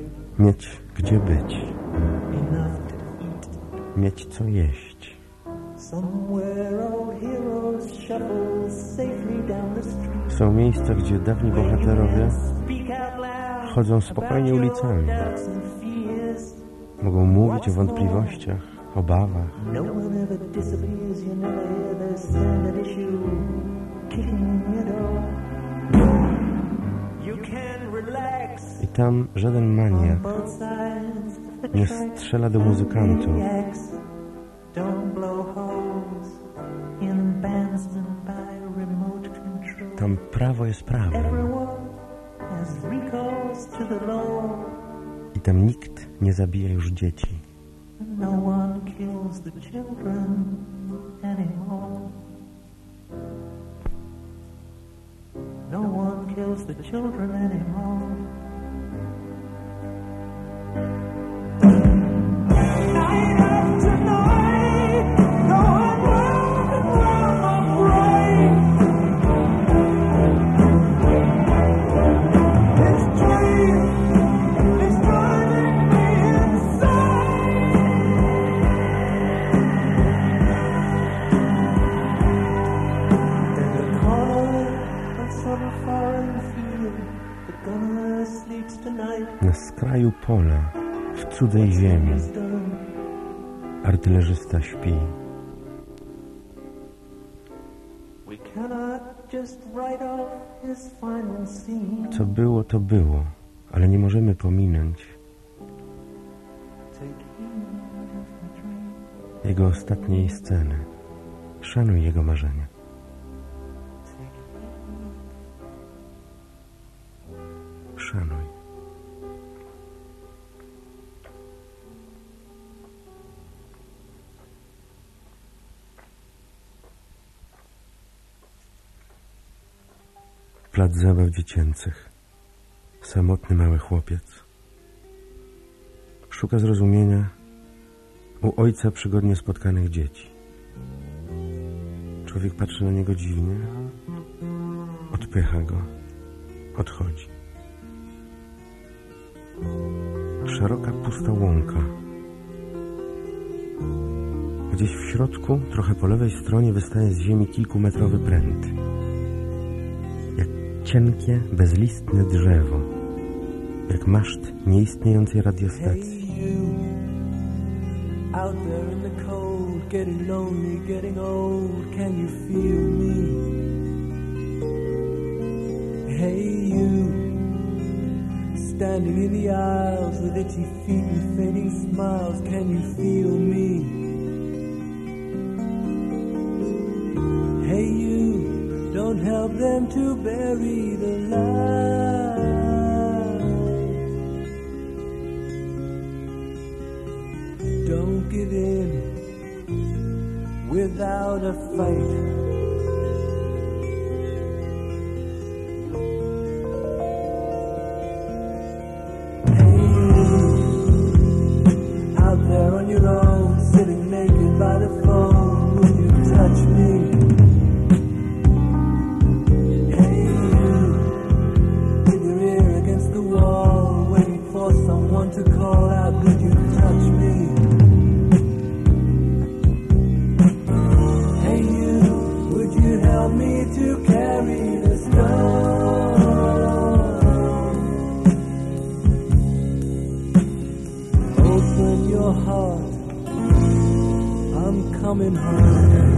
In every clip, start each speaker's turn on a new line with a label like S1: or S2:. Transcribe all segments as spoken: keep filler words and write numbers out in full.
S1: Mieć gdzie być. Mieć co jeść. Są miejsca, gdzie dawni bohaterowie chodzą spokojnie ulicami. Mogą mówić o wątpliwościach, obawach. I tam żaden maniak nie strzela do muzykantów. Tam prawo jest prawem. I tam nikt nie zabija już dzieci. No one kills the children anymore. No one kills the children anymore. Night after night, going round and round my brain. This dream is driving me insane. In the corner of some foreign field, the gunner sleeps tonight. Na skraju pola, w cudzej ziemi, artylerzysta śpi. Co było, to było, ale nie możemy pominąć jego ostatniej sceny. Szanuj jego marzenia. Szanuj. Plac zabaw dziecięcych. Samotny mały chłopiec. Szuka zrozumienia u ojca przygodnie spotkanych dzieci. Człowiek patrzy na niego dziwnie, odpycha go, odchodzi. Szeroka, pusta łąka. Gdzieś w środku, trochę po lewej stronie, wystaje z ziemi kilkumetrowy pręt. Jak cienkie, bezlistne drzewo. Jak maszt nieistniejącej radiostacji. Out there in the cold, getting lonely, getting old, can you feel me? Hey you, standing in the aisles with itchy feet and fading smiles, can you feel me? Hey you, don't help them to bury the light. Don't give in without a fight. Coming home.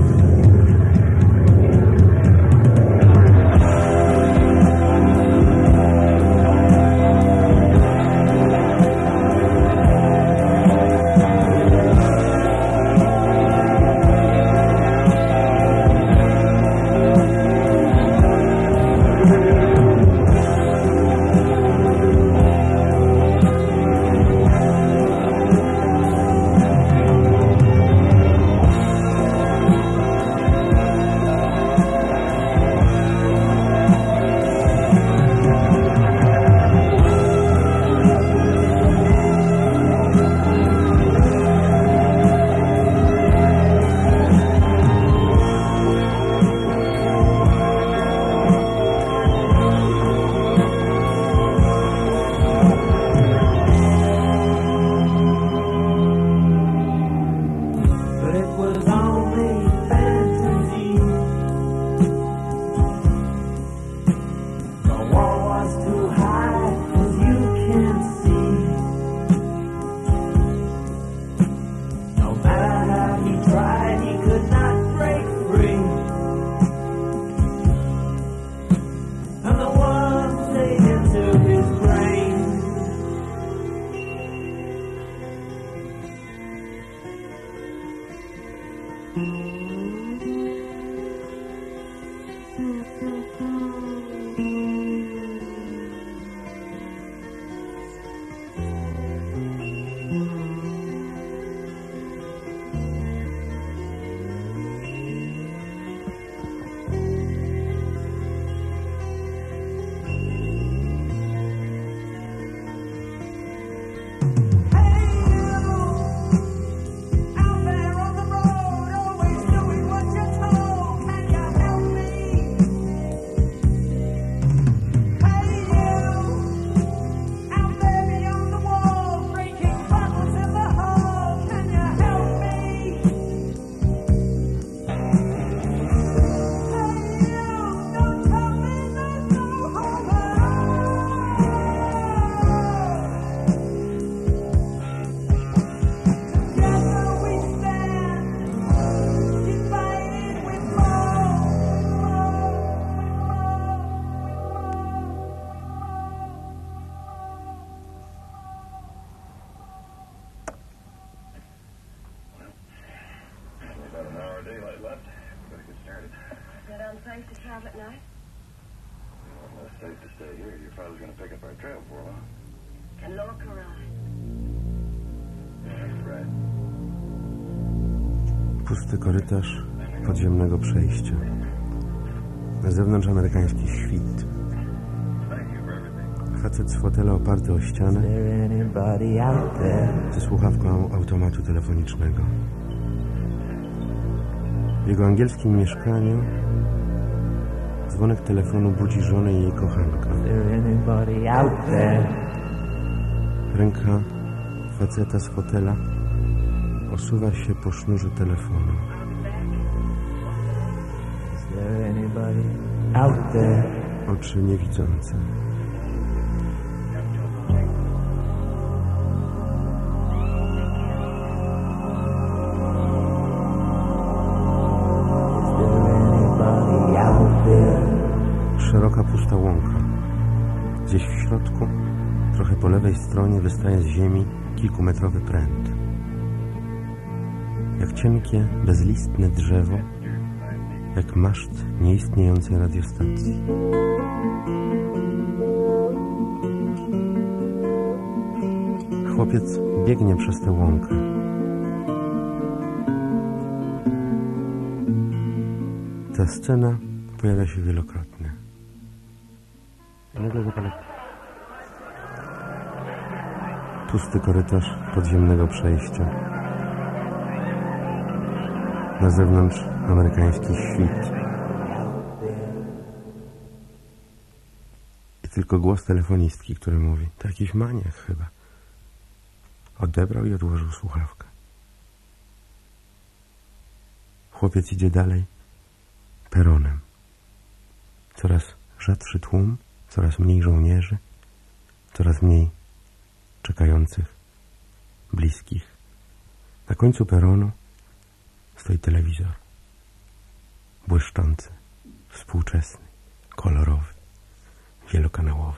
S2: Safe to travel at night?
S3: Well, it's safe to stay here. Your father's going to pick up our trail for a while.
S2: And look around.
S3: Yeah, that's right.
S1: Pusty korytarz podziemnego przejścia. Na zewnątrz amerykański świt. Facet z fotela oparty o ścianę ze słuchawką automatu telefonicznego. W jego angielskim mieszkaniu dzwonek telefonu budzi żonę i jej kochanka. Ręka faceta z fotela osuwa się po sznurze telefonu. Oczy niewidzące. Szeroka, pusta łąka. Gdzieś w środku, trochę po lewej stronie, wystaje z ziemi kilkumetrowy pręt. Jak cienkie, bezlistne drzewo, jak maszt nieistniejącej radiostacji. Chłopiec biegnie przez tę łąkę. Ta scena pojawia się wielokrotnie. Nagle zapala... Pusty korytarz podziemnego przejścia. Na zewnątrz amerykański świt. I tylko głos telefonistki, który mówi: to jakiś maniak chyba. Odebrał i odłożył słuchawkę. Chłopiec idzie dalej peronem. Coraz rzadszy tłum, coraz mniej żołnierzy, coraz mniej czekających, bliskich. Na końcu peronu stoi telewizor. Błyszczący, współczesny, kolorowy, wielokanałowy.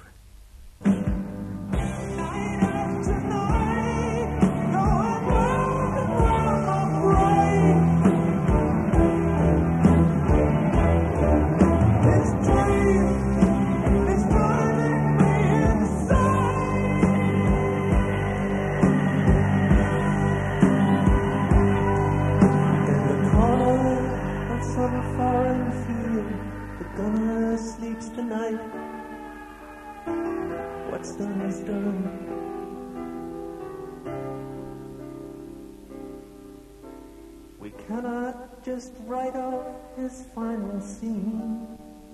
S4: We cannot just write off his final scene.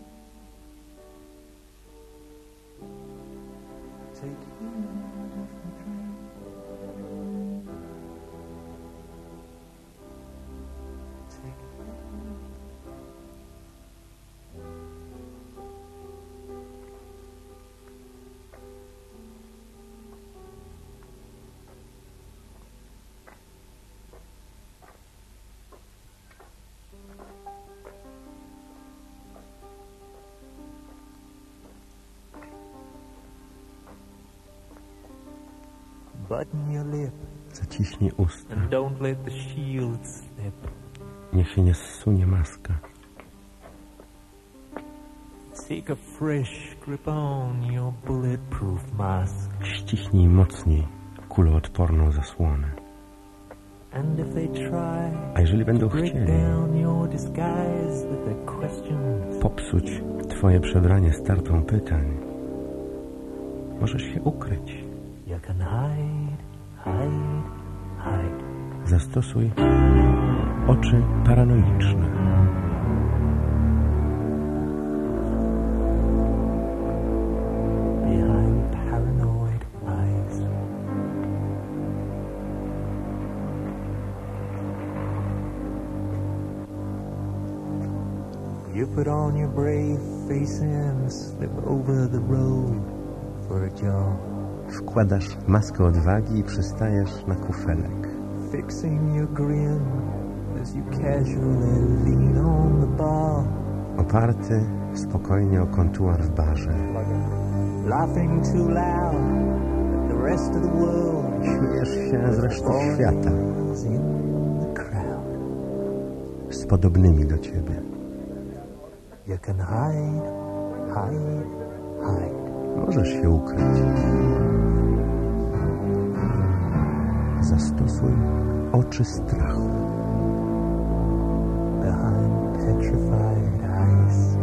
S4: Take him on a different train. Take him.
S5: Button your lip
S1: Zaciśnij usta.
S5: and don't let the shield slip.
S1: niech się nie zsunie maska.
S4: Take a fresh grip on your bulletproof mask.
S1: Ściśnij mocniej kuloodporną zasłonę.
S4: And if they try
S1: A jeżeli będą
S4: break
S1: chcieli
S4: down your disguise with their questions,
S1: popsuć twoje przebranie startą pytań, możesz się ukryć.
S4: you can hide, hide, hide.
S1: Zastosuj oczy paranoiczne.
S4: Behind paranoid eyes. You put on your brave face and slip over the road for a jog.
S1: Wkładasz maskę odwagi i przystajesz na kufelek.
S4: Fixing your grin as you casually lean on the bar.
S1: Oparty spokojnie o kontuar w barze.
S4: Laughing too loud at the rest of the world.
S1: Śmiejesz się z resztą świata,
S4: Falls in the crowd.
S1: z podobnymi do ciebie.
S4: You can hide, hide, hide.
S1: Możesz się ukryć. Zastosuj oczy strachu.
S4: Behind petrified eyes.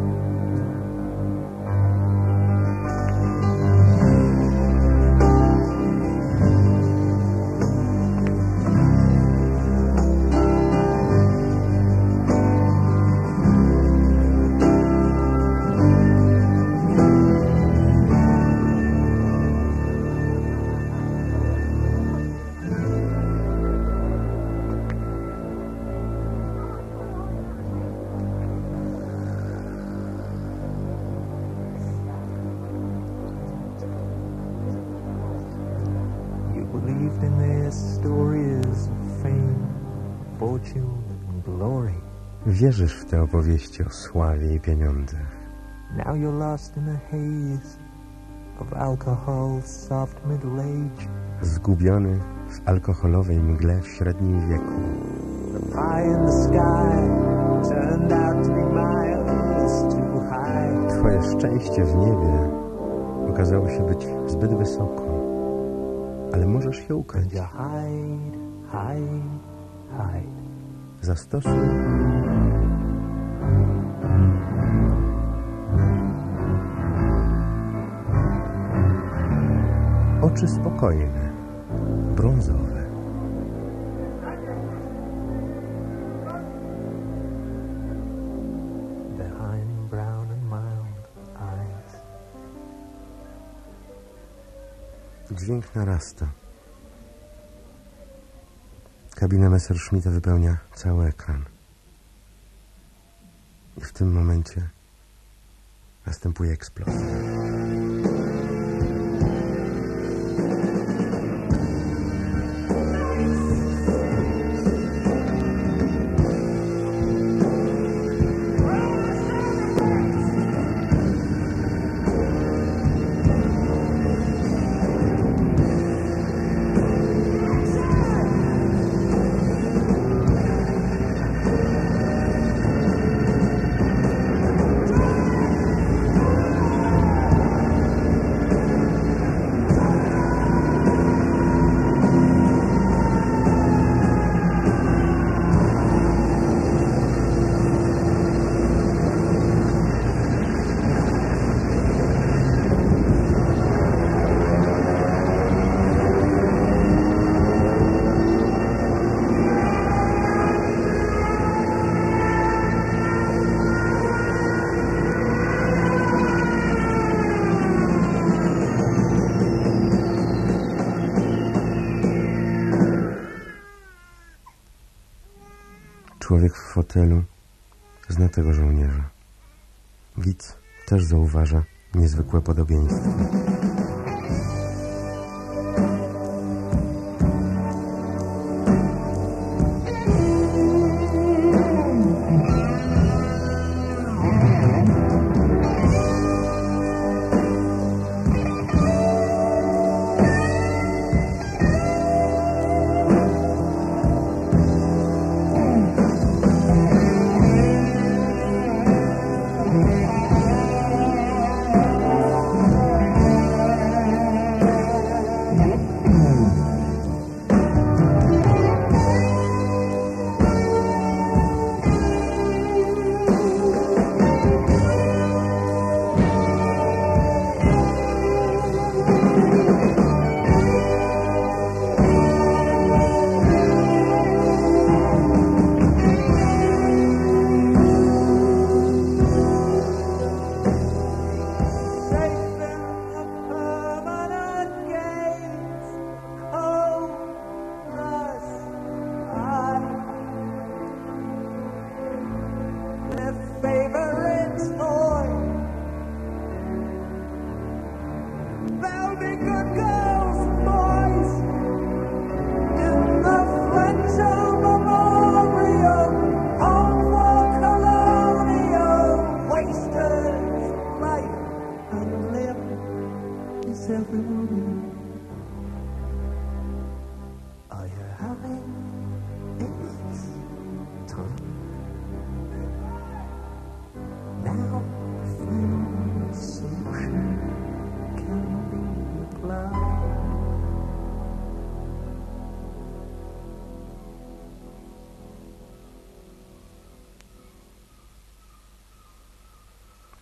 S4: Believed in their stories of fame, fortune and glory.
S1: Wierzysz w te opowieści o sławie i pieniądzach.
S4: Now you're lost in a haze of alcohol's soft middle age.
S1: Zgubiony w alkoholowej mgle w średnim wieku.
S4: The pie in the sky turned out to be miles too high.
S1: Twoje szczęście w niebie okazało się być zbyt wysoko. Ale możesz się ukryć.
S4: You hide, hide, hide.
S1: Zastosuj oczy spokojne, brązowe.
S4: Behind brown and mild eyes.
S1: Dźwięk narasta. Kabina Messerschmitta wypełnia cały ekran. I w tym momencie następuje eksplozja. Człowiek w fotelu zna tego żołnierza. Widz też zauważa niezwykłe podobieństwo.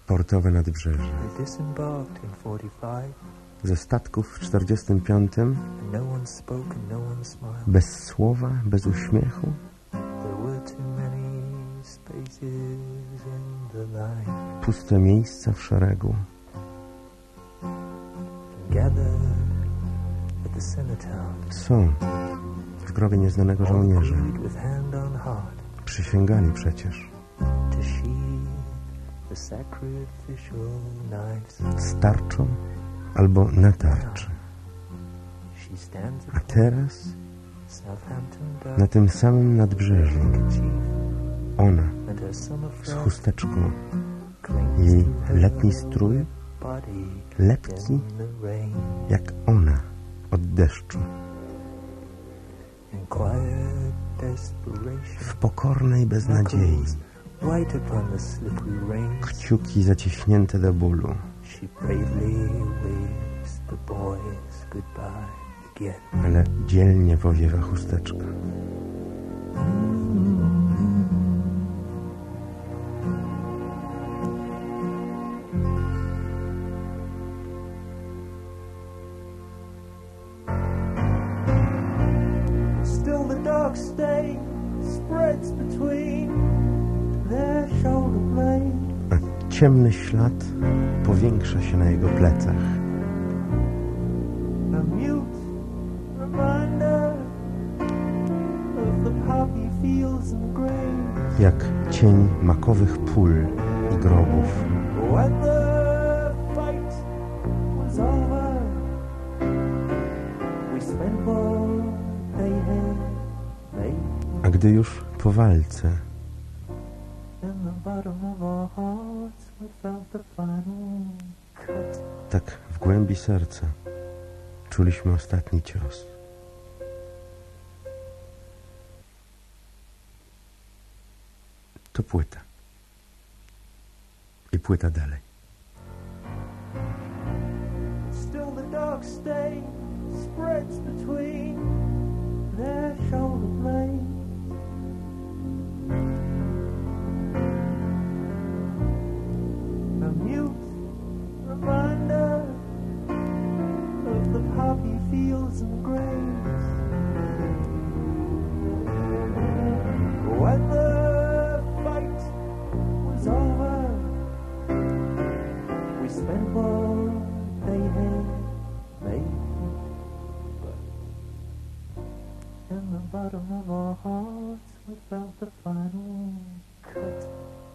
S1: portowe nadbrzeże.
S4: They disembarked in forty-five,
S1: Ze statków w czterdziestym piątym,
S4: and no one spoke and no one smiled.
S1: bez słowa, bez uśmiechu,
S4: There were too many spaces in the line.
S1: puste miejsca w szeregu.
S4: Gathered at the cenotaph,
S1: Są w grobie nieznanego żołnierza.
S4: agreed with hand on heart
S1: Przysięgali przecież.
S4: to sheathe the sacrificial knives.
S1: Z tarczą albo na tarczy.
S4: She stands
S1: A
S4: at
S1: teraz
S4: Southampton
S1: na
S4: dock,
S1: tym samym nadbrzeżu
S4: handkerchief,
S1: ona
S4: and her summer
S1: z
S4: frock
S1: chusteczką,
S4: clings
S1: jej
S4: to her
S1: letni strój
S4: body
S1: lepki
S4: in the rain.
S1: jak ona od deszczu.
S4: In quiet desperation,
S1: W pokornej beznadziei,
S4: knuckles right upon the slippery reins,
S1: kciuki zaciśnięte do bólu.
S4: she bravely waves the boys goodbye again.
S1: Ale dzielnie powiewa chusteczka.
S4: Still the dark stain spreads between their shoulder blades.
S1: A ciemny ślad powiększa się na jego plecach.
S4: A mute reminder of the poppy fields and graves.
S1: Jak cień makowych pól i grobów.
S4: When the fight was over, we spent what they had made.
S1: A gdy już po walce
S4: In the bottom of our hearts, we felt the final cut.
S1: tak w głębi serca czuliśmy ostatni cios. To płyta. I płyta dalej.
S4: Still the dark stain spreads between their shoulder blades. A mute reminder of the poppy fields and graves. When the fight was over, we spent what they had made. But in the bottom of our hearts, we felt the final cut.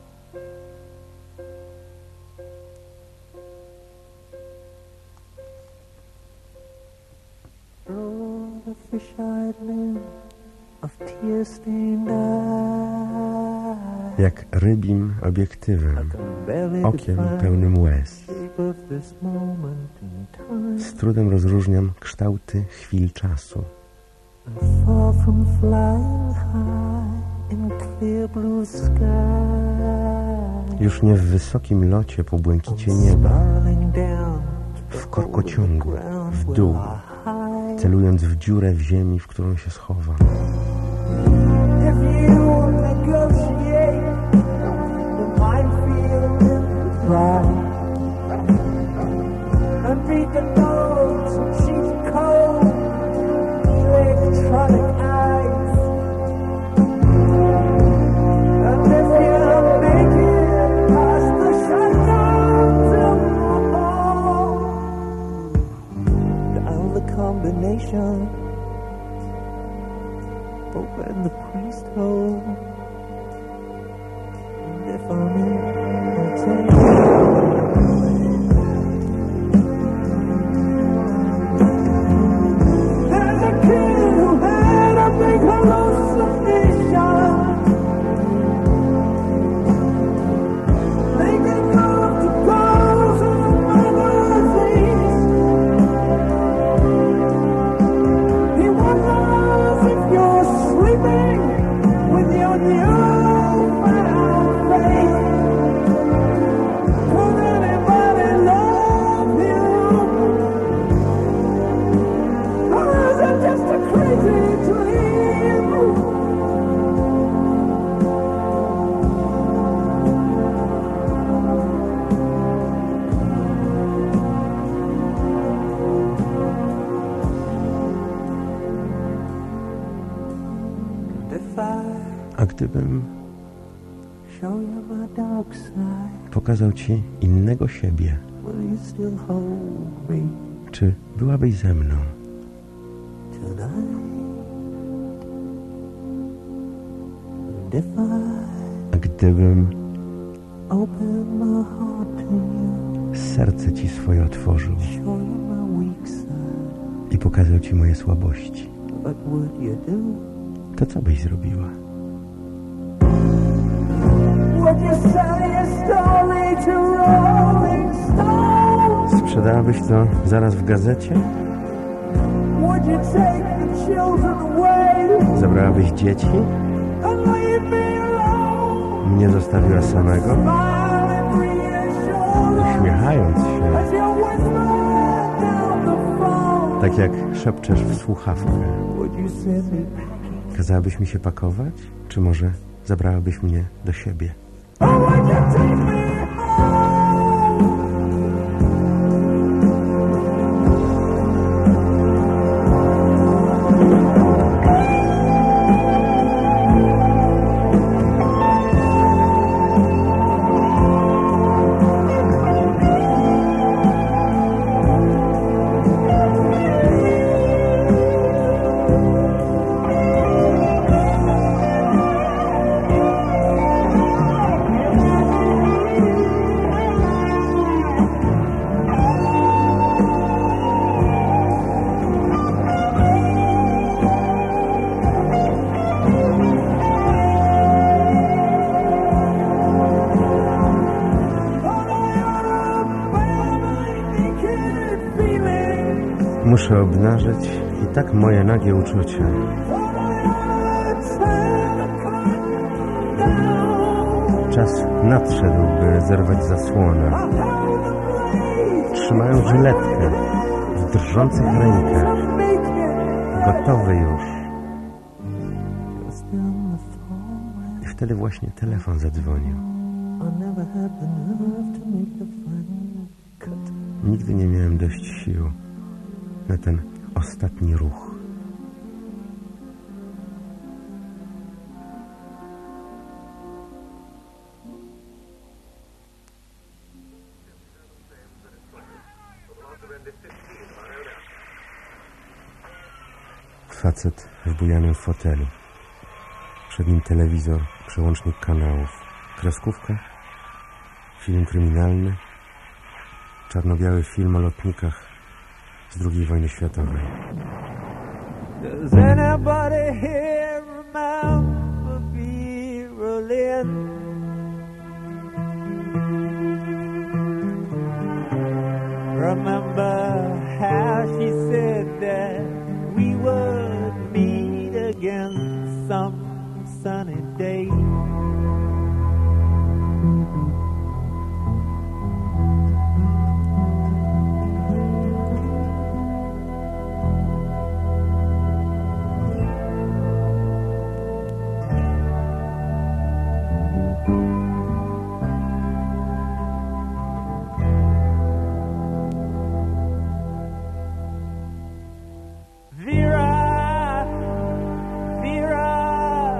S4: Through the fish-eyed lens of tear-stained eyes,
S1: Jak rybim
S4: I
S1: obiektywem,
S4: can barely
S1: okiem
S4: define
S1: pełnym łez.
S4: the shape of this moment in time.
S1: Z trudem rozróżniam kształty chwil czasu.
S4: And far from flying high in clear blue sky,
S1: Już nie w wysokim locie po błękicie nieba,
S4: spiraling down to
S1: w
S4: the
S1: korkociągu,
S4: hole in the ground
S1: w
S4: where
S1: dół,
S4: our high.
S1: celując w dziurę w ziemi, w którą się schowam.
S4: If you negotiate the minefield in the pride, and read the notes of cheap code, electronic eyes, and if you make it past the shutdowns in the hall, dial the combination. Open the priest hole, and if I'm in, I'll take it. There's a kid who had a big hallucination, thinking of the girls in the magazines. He wonders if you're sleeping with your newfound faith.
S1: gdybym
S4: show you my dark side?
S1: pokazał ci innego siebie?
S4: Will you still hold me
S1: Czy byłabyś ze mną?
S4: tonight? And if I
S1: A gdybym
S4: open my heart to you,
S1: serce ci swoje otworzył
S4: show you my weak side,
S1: i pokazał ci moje słabości,
S4: what would you do?
S1: to co byś zrobiła?
S4: Would you sell your story to Rolling Stone?
S1: Sprzedałabyś to zaraz w gazecie?
S4: Would you take the children away
S1: Zabrałabyś dzieci?
S4: and leave me alone?
S1: Mnie zostawiła samego?
S4: Smiling reassurance
S1: Uśmiechając się,
S4: as you whisper down the phone.
S1: tak jak szepczesz w słuchawkę.
S4: Would you send me packing?
S1: Kazałabyś mi się pakować? Czy może zabrałabyś mnie do siebie?
S4: Or would you take me home?
S1: Muszę obnażyć i tak moje nagie uczucia. Czas nadszedł, by zerwać zasłonę. Trzymając żyletkę w drżących rękach. Gotowy już. I wtedy właśnie telefon zadzwonił. Nigdy nie miałem dość sił na ten ostatni ruch. Facet w bujanym fotelu. Przed nim telewizor, przełącznik kanałów. Kreskówka, film kryminalny, czarno-biały film o lotnikach z drugiej wojny światowej.
S4: Does anybody here remember Vera Lynn? Remember how she said that we would meet again some sunny day? Vera, Vera,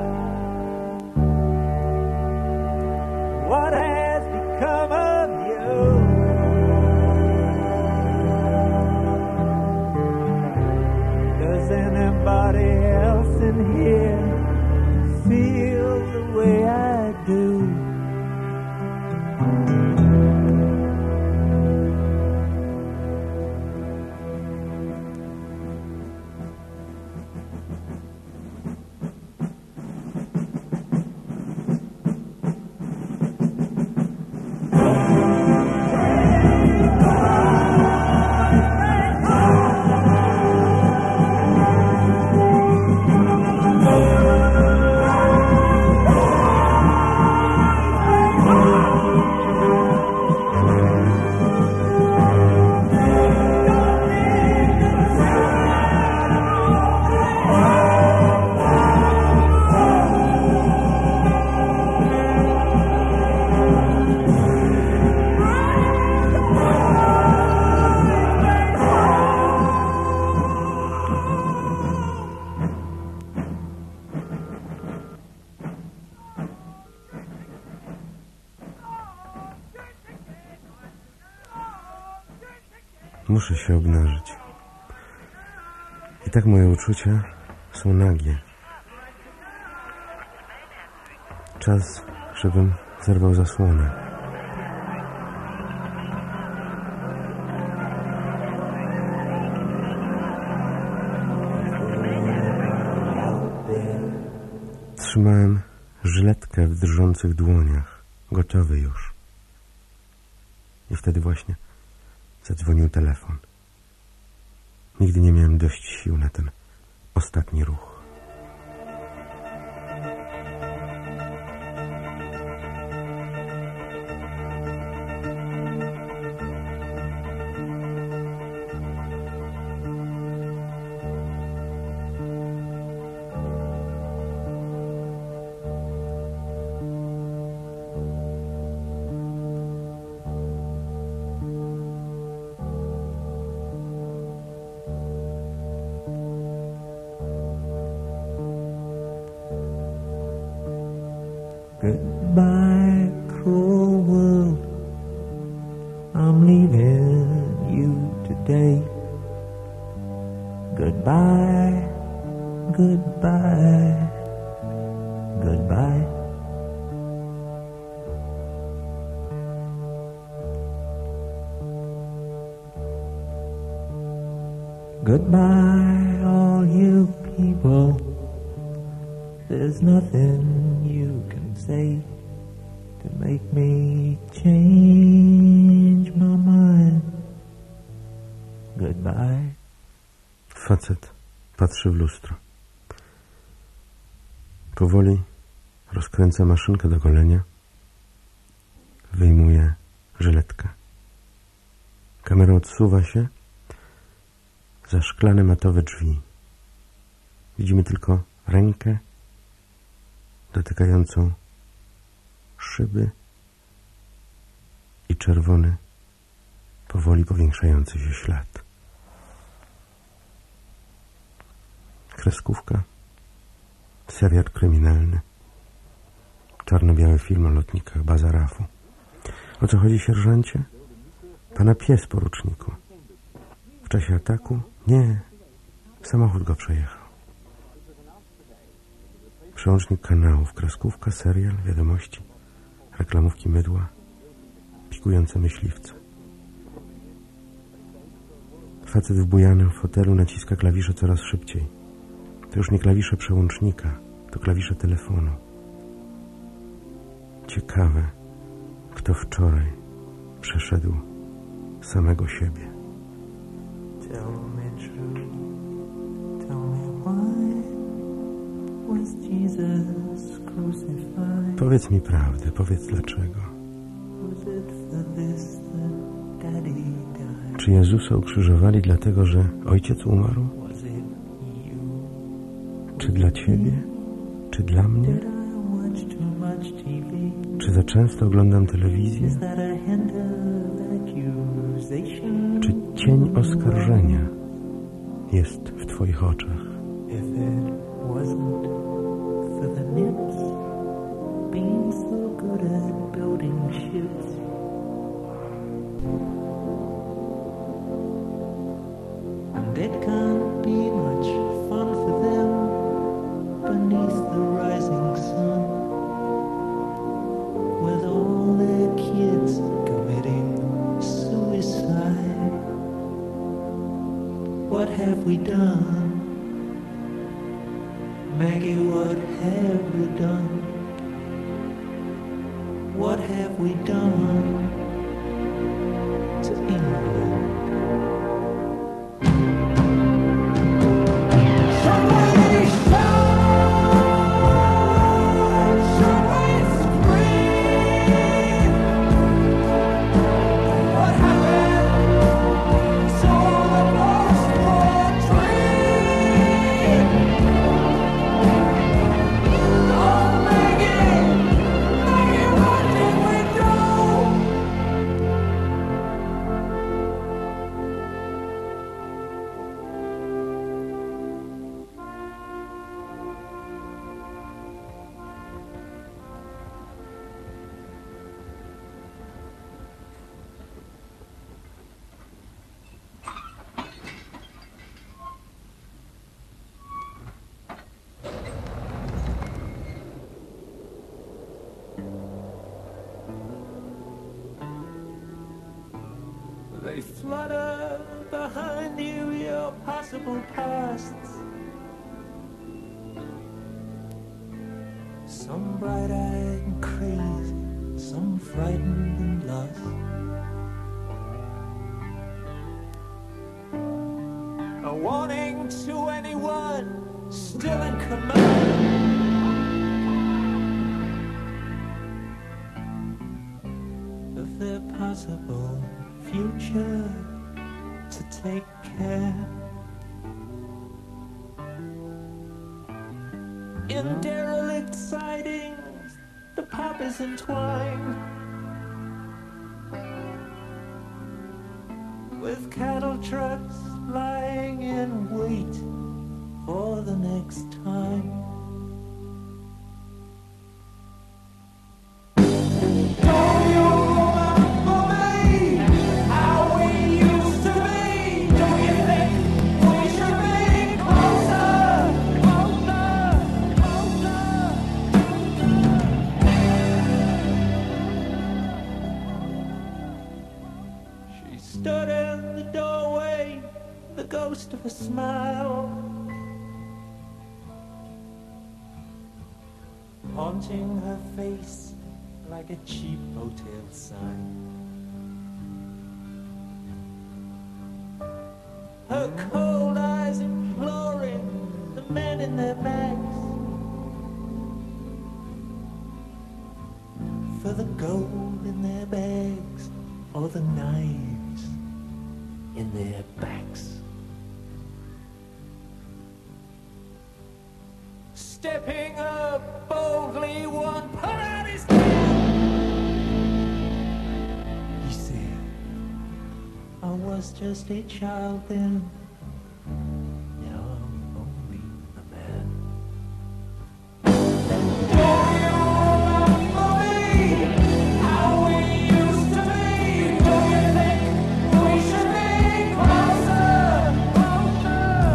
S1: Muszę się obnażyć. I tak moje uczucia są nagie. Czas, żebym zerwał zasłonę. Trzymałem żyletkę w drżących dłoniach, gotowy już. I wtedy właśnie zadzwonił telefon. Nigdy nie miałem dość sił na ten ostatni ruch.
S4: Goodbye, cruel world, I'm leaving you today. Goodbye, goodbye, goodbye. Goodbye, all you people, there's nothing you can say to make me change my mind. Goodbye.
S1: Facet patrzy w lustro. Powoli rozkręca maszynkę do golenia. Wyjmuje żyletkę. Kamera odsuwa się za szklane matowe drzwi. Widzimy tylko rękę dotykającą szyby i czerwony, powoli powiększający się ślad. Kreskówka, serial kryminalny, czarno-biały film o lotnikach Bazarafu. O co chodzi, sierżancie? Pana pies, poruczniku. W czasie ataku? Nie, samochód go przejechał. Przełącznik kanałów, kreskówka, serial, wiadomości, reklamówki mydła, pikujące myśliwce. Facet w bujanym fotelu naciska klawisze coraz szybciej. To już nie klawisze przełącznika, to klawisze telefonu. Ciekawe, kto wczoraj przeszedł samego siebie.
S4: Tell me true, tell me why was Jesus crucified?
S1: Powiedz mi prawdę, powiedz dlaczego.
S4: Was it for this that Daddy died?
S1: Czy Jezusa ukrzyżowali dlatego, że ojciec umarł?
S4: Was it you?
S1: Czy dla ciebie? Czy dla mnie?
S4: Did I watch too much T V?
S1: Czy za często oglądam telewizję?
S4: Is that a hint of accusation?
S1: Czy cień oskarżenia jest w twoich oczach?
S4: If it wasn't for the nips being so good at building ships, and it can't be much fun for them beneath the rising sun, with all their kids committing suicide. What have we done? Maggie, what have we done? What have we done to England? Somebody shout! Somebody scream! What happened to the post-war dream? Oh, Maggie, Maggie, what did we do? flutter behind you your possible pasts. Some bright-eyed and crazy, some frightened and lost. A warning to anyone still in command of their possible future to take care. In derelict sidings, the pop is entwined with cattle trucks lying in wait for the next time. Stood in the doorway, the ghost of a smile, haunting her face like a cheap hotel sign. Her cold eyes imploring the men in their bags for the gold in their bags or the knives in their backs. Stepping up boldly, one put out his hand. He said, I was just a child then. Now I'm only a man. Don't you remember me? How we used to be? Don't you think we should be closer, closer,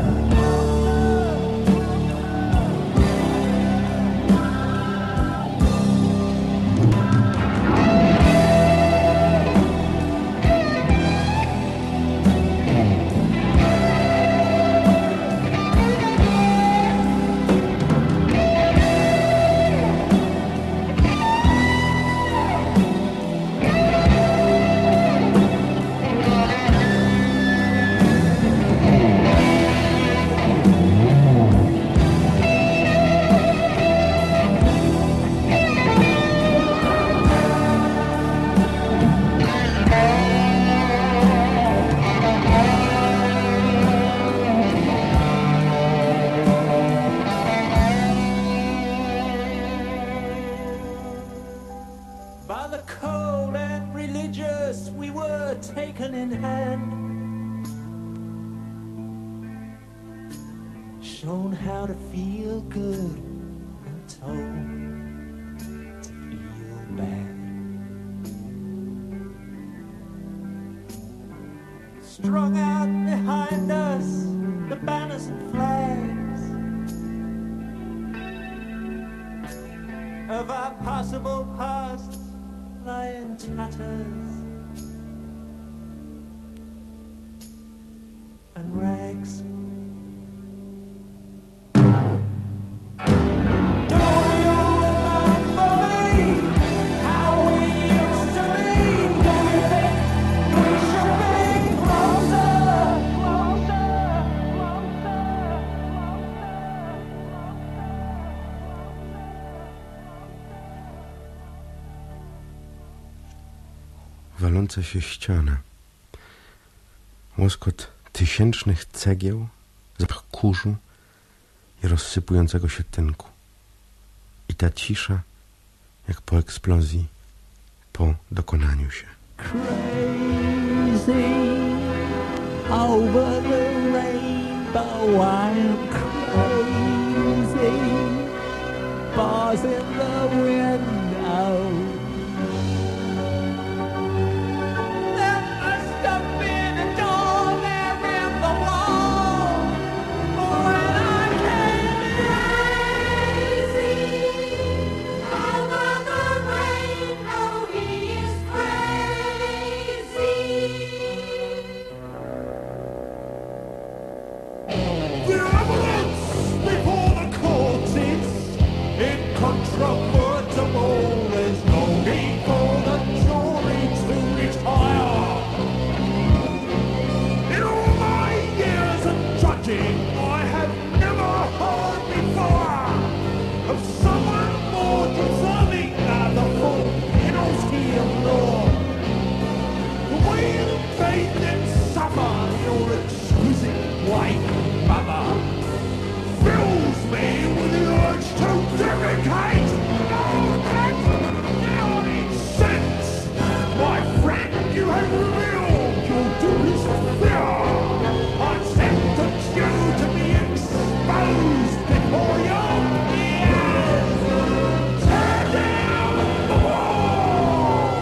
S4: by the cold and religious, we were taken in hand, shown how to feel good and told to feel bad. Strung out behind us, the banners and flags of our possible past lie in tatters and rags. Don't you remember me? How we used to be? Don't you think we should be closer, closer, closer,
S1: Waląca się ściana, łoskot tysięcznych cegieł, zapach kurzu i rozsypującego się tynku. I ta cisza, jak po eksplozji, po dokonaniu się.
S4: Crazy over the rainbow, I'm crazy. Bars in the window. There must have been a door there in the wall when I came
S5: Crazy over the rainbow, he is crazy.
S4: communicate! No, that now makes sense! My friend, you have revealed your deepest fear! I sentence you to be exposed before your ears! Tear down the wall!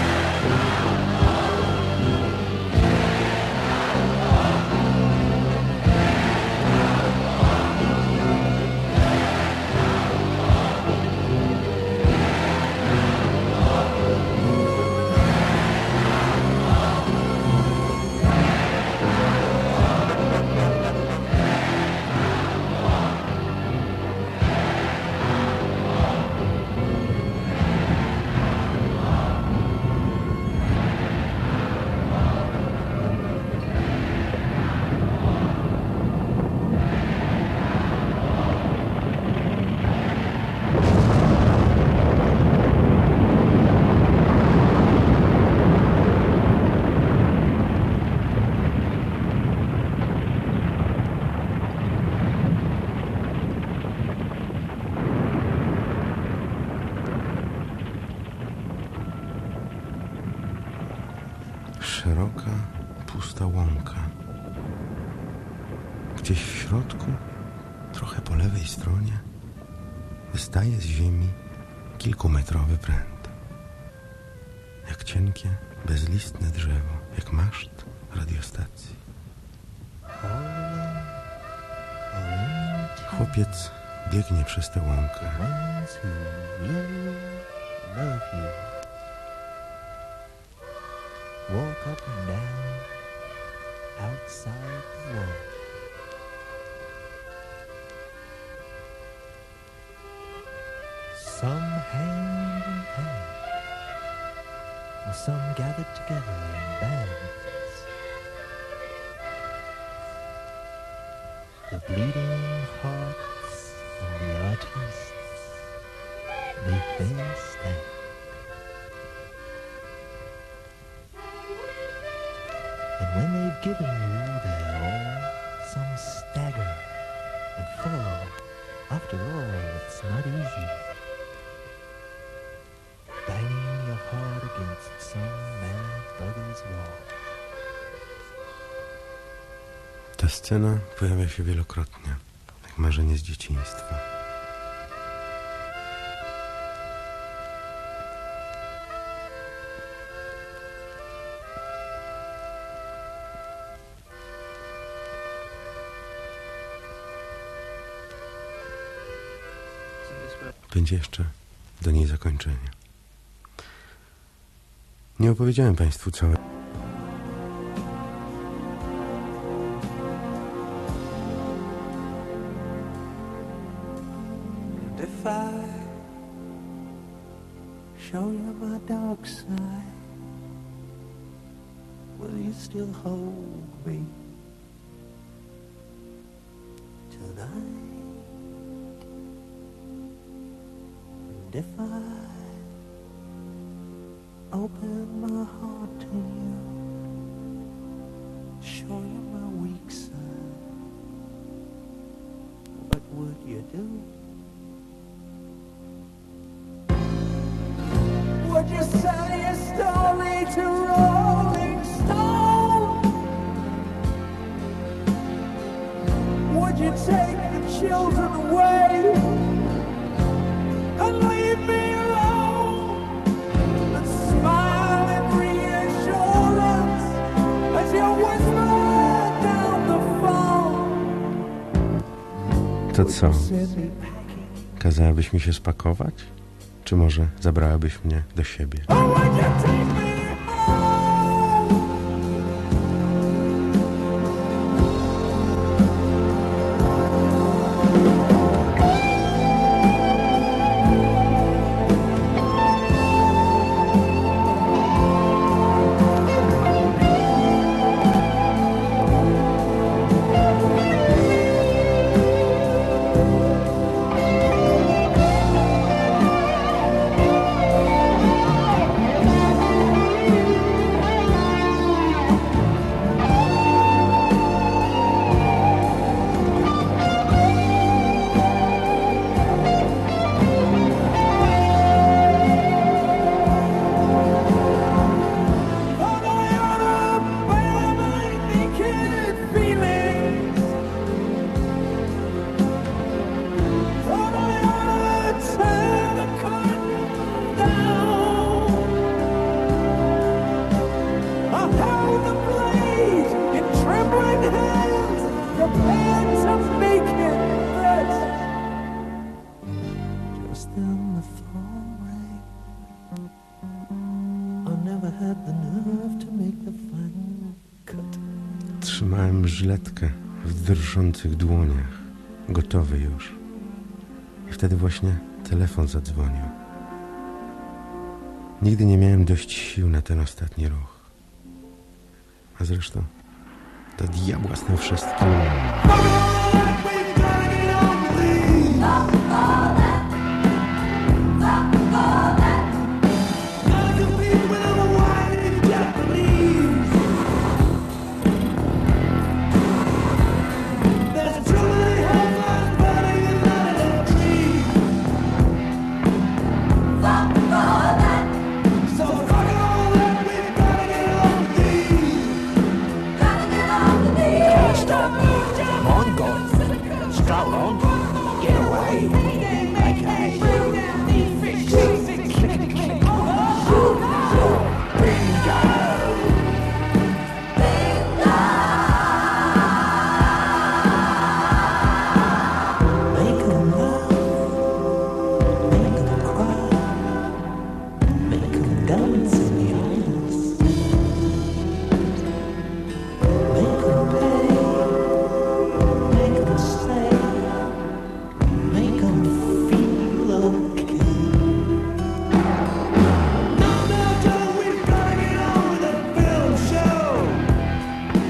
S1: Szeroka, pusta łąka. Gdzieś w środku, trochę po lewej stronie, wystaje z ziemi kilkumetrowy pręt. Jak cienkie, bezlistne drzewo, jak maszt radiostacji. Chłopiec biegnie przez tę łąkę.
S6: Walk up and down outside the wall. Some hand in hand, or some gathered together in bands. The bleeding hearts of the artists, they there stand. And when they've given you their all, some stagger and fall. After all, it's not easy. Banging your heart against some mad bugger's wall.
S1: Ta scena pojawia się wielokrotnie, jak marzenie z dzieciństwa. Będzie jeszcze do niej zakończenie. Nie opowiedziałem Państwu całej.
S6: And if I show you my dark side, will you still hold me tonight? And if I open my heart to you, show you my weak side, what would you do? Would you sell your story to Rolling Stone? Would you take the children away and leave me alone and smile in reassurance as you whisper down the phone?
S1: To co?
S6: Send me packing.
S1: Kazałabyś mi się spakować? Czy może zabrałabyś mnie do siebie?
S6: Or would you take me home?
S1: Trzymałem żyletkę w drżących dłoniach, gotowy już. I wtedy właśnie telefon zadzwonił. Nigdy nie miałem dość sił na ten ostatni ruch. A zresztą, do diabła z tym wszystkim.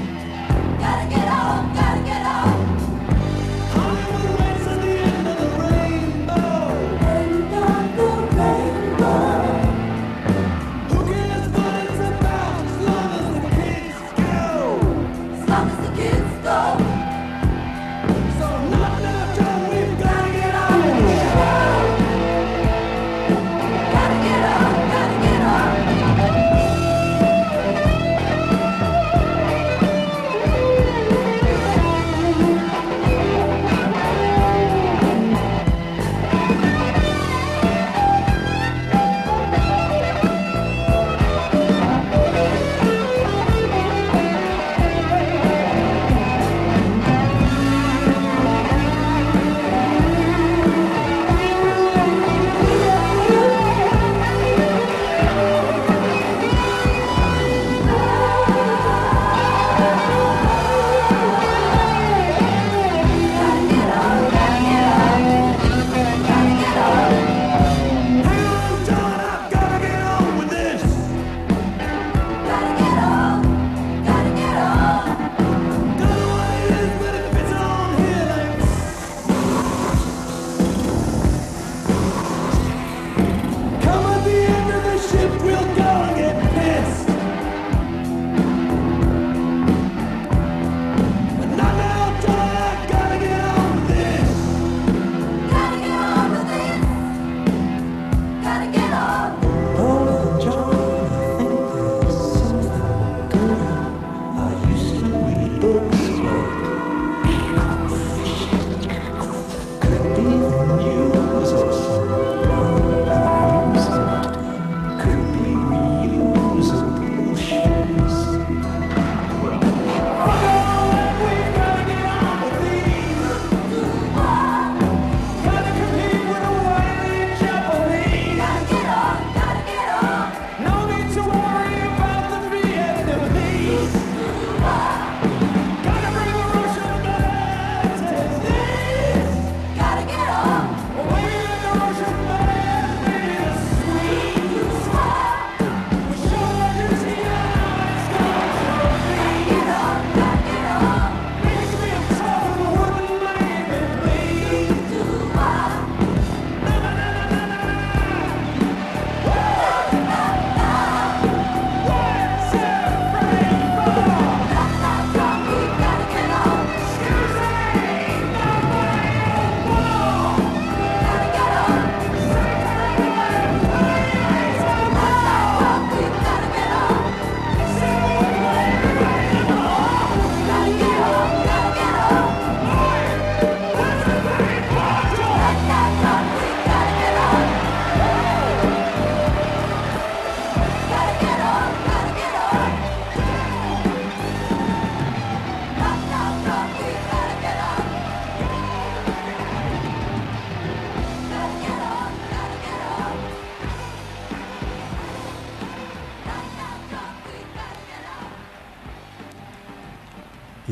S4: Gotta get on, gotta get on. Hollywood waits at the end of the road.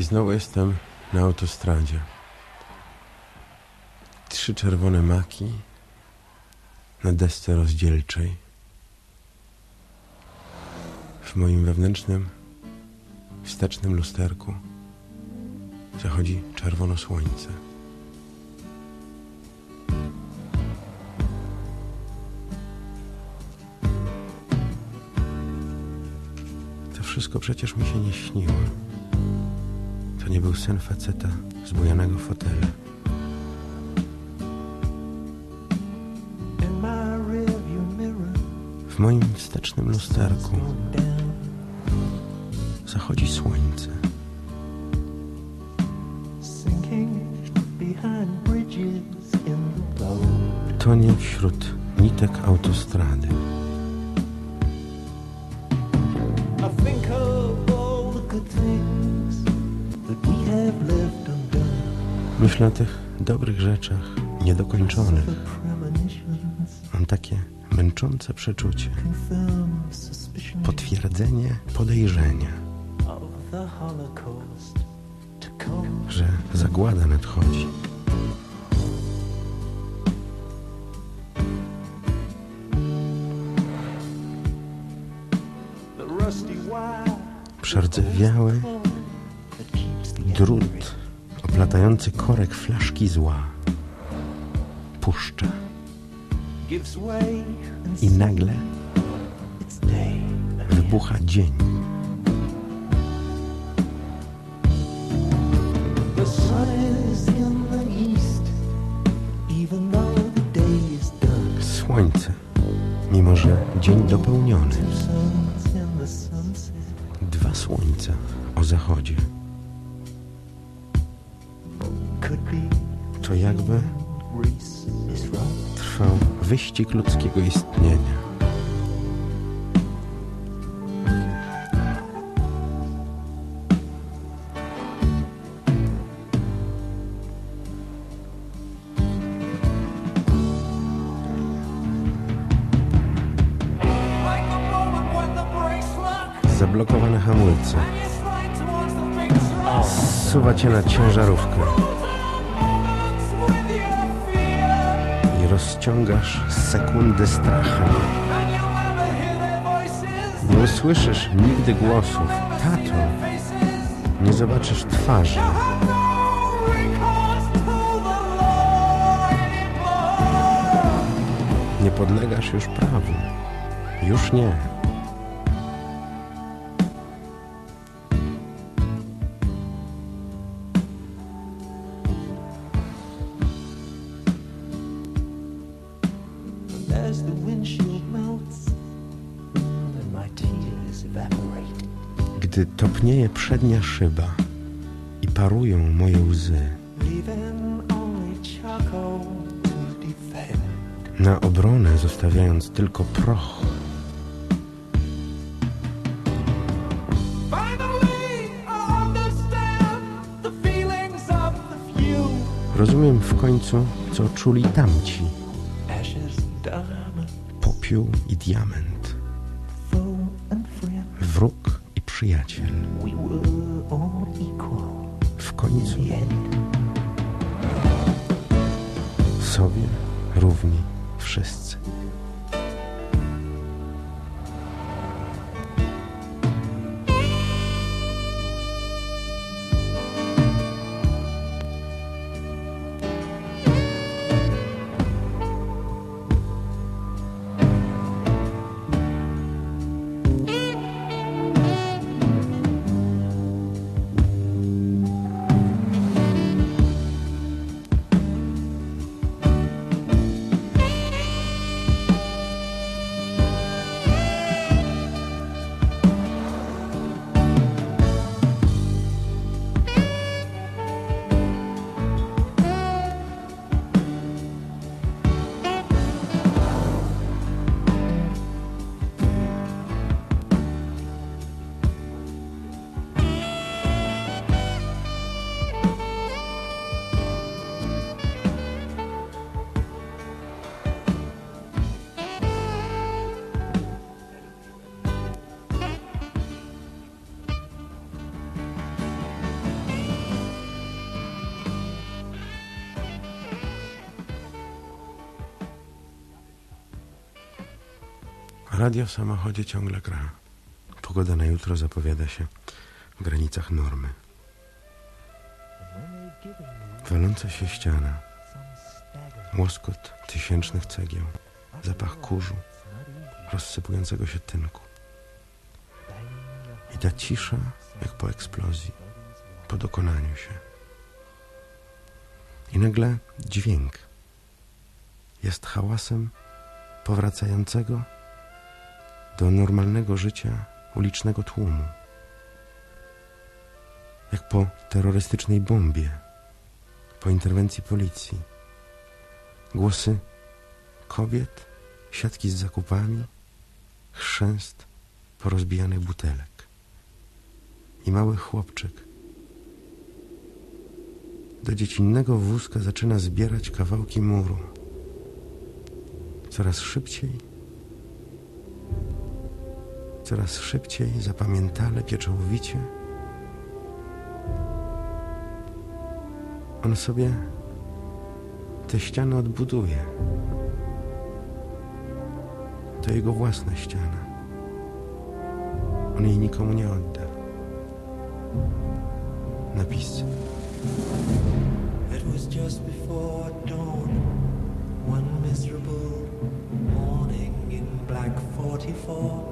S1: znowu jestem na autostradzie. Trzy czerwone maki na desce rozdzielczej. W moim wewnętrznym, wstecznym lusterku zachodzi czerwono słońce. To wszystko przecież mi się nie śniło. To nie był sen faceta z bujanego fotela. W moim wstecznym lusterku zachodzi słońce. Tonie wśród nitek autostrady. Myślę o tych dobrych rzeczach niedokończonych. Mam takie męczące przeczucie, potwierdzenie podejrzenia, że zagłada nadchodzi. Przerdzewiały drut oplatający korek flaszki zła puszcza. I nagle wybucha dzień. Słońce, mimo że dzień dopełniony. Dwa słońca o zachodzie. To jakby trwał wyścig ludzkiego istnienia. Zablokowane hamulce. Zsuwa cię na ciężarówkę. I rozciągasz sekundy strachem. Nie usłyszysz nigdy głosów. Tato, nie zobaczysz twarzy. Nie podlegasz już prawu. Już nie. Gdy topnieje przednia szyba i parują moje łzy, na obronę zostawiając tylko proch. Rozumiem w końcu, co czuli tamci. Popiół i diament. Wróg i przyjaciel. W końcu sobie równi wszyscy. Radio w samochodzie ciągle gra. Pogoda na jutro zapowiada się w granicach normy. Waląca się ściana, łoskot tysięcznych cegieł, zapach kurzu, rozsypującego się tynku. I ta cisza, jak po eksplozji, po dokonaniu się. I nagle dźwięk jest hałasem powracającego do normalnego życia ulicznego tłumu. Jak po terrorystycznej bombie, po interwencji policji. Głosy kobiet, siatki z zakupami, chrzęst porozbijanych butelek. I mały chłopczyk do dziecinnego wózka zaczyna zbierać kawałki muru. Coraz szybciej, coraz szybciej, zapamiętale, pieczołowicie. On sobie te ściany odbuduje. To jego własna ściana. On jej nikomu nie odda. Napisy.
S7: It was just before dawn, one miserable morning in Black forty-four,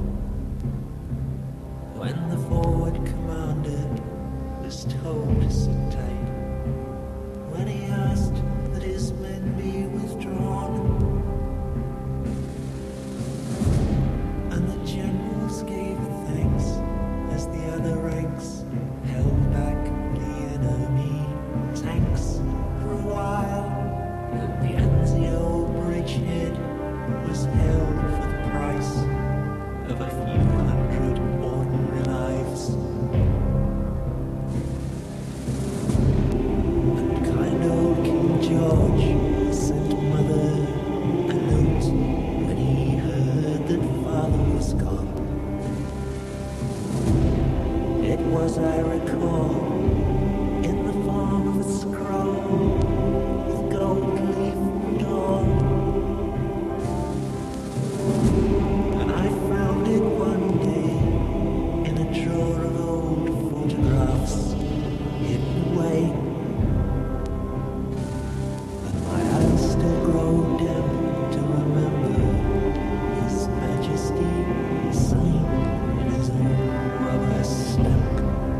S7: when the forward commander was told to sit tight, when he asked that his men be withdrawn, and the generals gave thanks as the other ranks held back the enemy tanks for a while. The Anzio bridgehead was held for the price of a few hundred ordinary lives. And kind old King George sent mother a note when he heard that father was gone. It was, I recall, in the form of a scroll with gold leaf dawn. And I found it one day in a drawer of old photographs hidden away. And my eyes still grow dim to remember His Majesty signed in his own rubber stamp.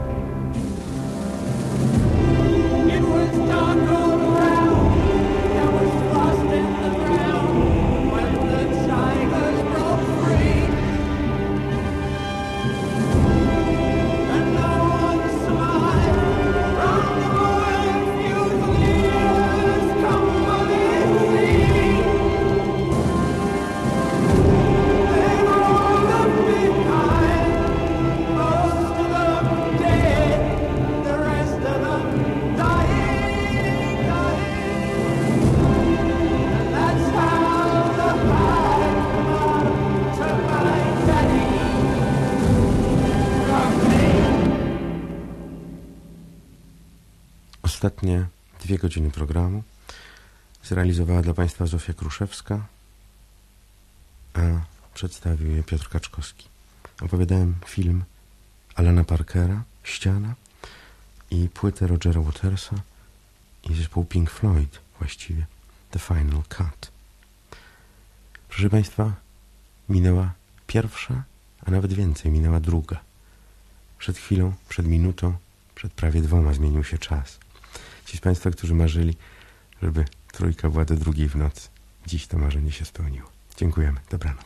S4: It was dark all around, there was frost in the ground, when the tigers broke free. And no one smiled round the roaring Fusiliers tumbling sea. They all left behind, most of them dead, the rest of them dying, dying. And that's how the bad come to my daddy from me.
S1: Ostatnie dwie godziny programu zrealizowała dla Państwa Zofia Kruszewska, a przedstawił je Piotr Kaczkowski. Opowiadałem film Alana Parkera, Ściana, i płytę Rogera Watersa i zespół Pink Floyd, właściwie The Final Cut. Proszę Państwa, minęła pierwsza, a nawet więcej, minęła druga. Przed chwilą, przed minutą, przed prawie dwoma zmienił się czas. Ci z Państwa, którzy marzyli, żeby trójka była do drugiej w nocy, dziś to marzenie się spełniło. Dziękujemy. Dobranoc.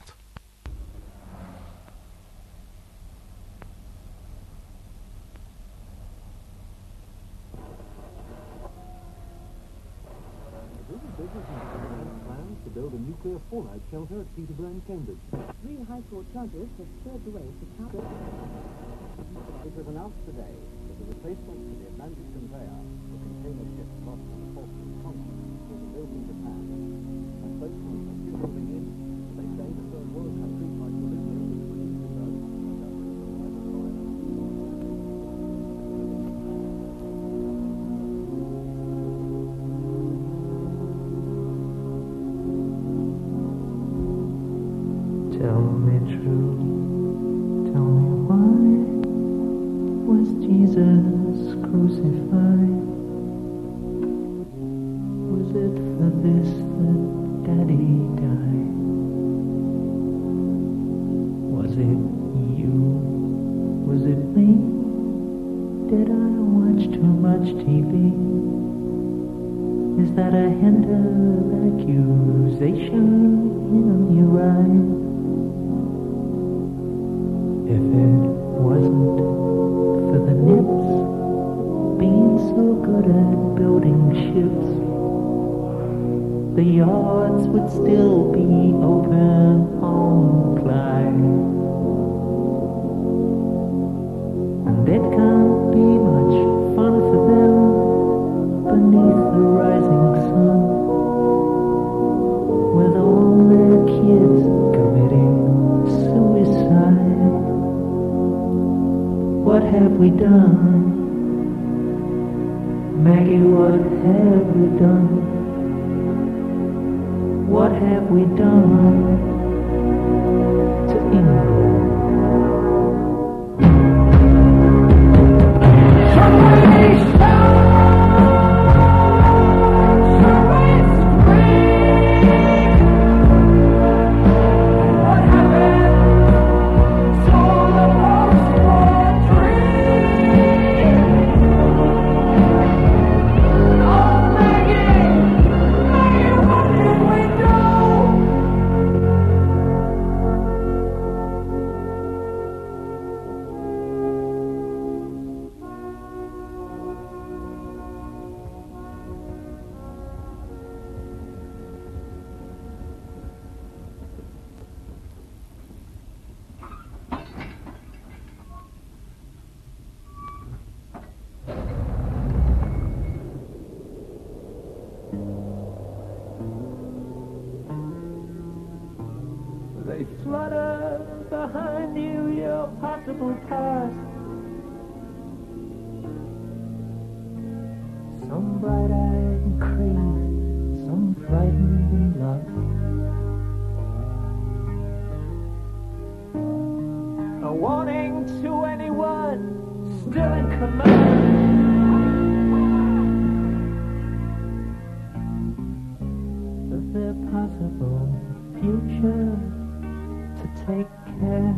S8: Plans to build a nuclear fallout shelter at Peterborough and Cambridge.
S9: Three High Court judges have cleared the way for Captain.
S8: It was announced today that the replacement for the Atlantic conveyor for container ships lost in the Falkland conflict will be built in Japan. And spokesmen are still moving in. They say the third world countries might Bolivia will bring to those
S7: Tell me true, tell me why was Jesus crucified? Was it for this that Daddy died? Was it you? Was it me? Did I watch too much T V? Is that a hint of accusation in your eyes? If it wasn't for the nips being so good at building ships, the yards would still be open on Clyde. And it can't be much fun for them beneath the rising sun, with all their kids committing suicide. What have we done? Maggie, what have we done? What have we done to England? Somebody stop! Somebody scream! What happened to the post-war dream? Oh, Maggie, Maggie, what did we do? They flutter behind you, your possible past. Some bright-eyed and crazy, some frightened and lost. A warning to anyone still in command of their possible future. To take care.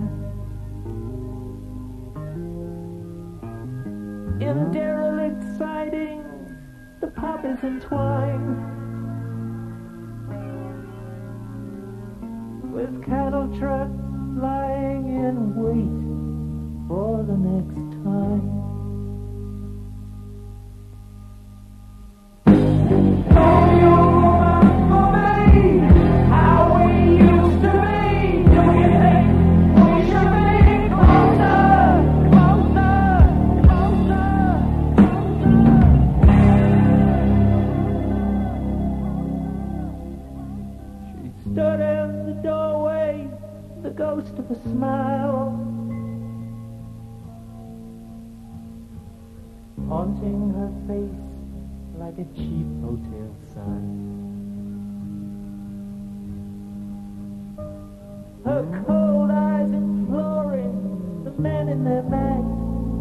S7: In derelict sidings, the pub is entwined with cattle trucks lying in wait for the next time. Oh, you remember me, how we used to be. Do you think we should be closer, closer, closer, closer? She stood in the doorway, the ghost of a smile, haunting her face like a cheap hotel sign. Her cold eyes imploring the men in their bags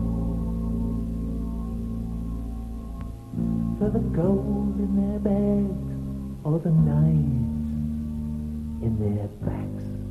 S7: for the gold in their bags or the knives in their backs.